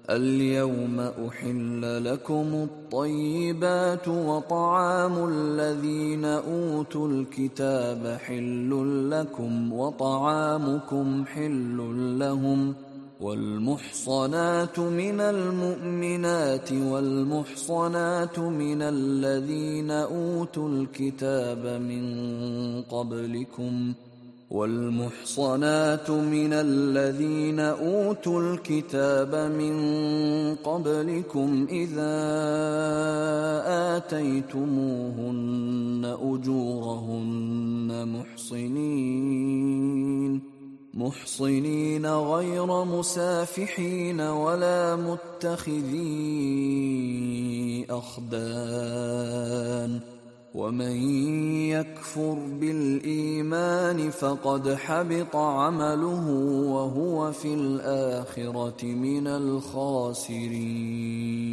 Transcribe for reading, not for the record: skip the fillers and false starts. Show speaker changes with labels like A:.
A: اليوم أحل لكم الطيبات وطعام الذين أوتوا الكتاب حل لكم وطعامكم حل لهم والمحصنات من المؤمنات والمحصنات من الذين أوتوا الكتاب من قبلكم إذا آتيتموهن أجورهن محصنين غير مسافحين ولا متخذي أخدان ومن يكفر بالإيمان فقد حبط عمله وهو في الآخرة من الخاسرين.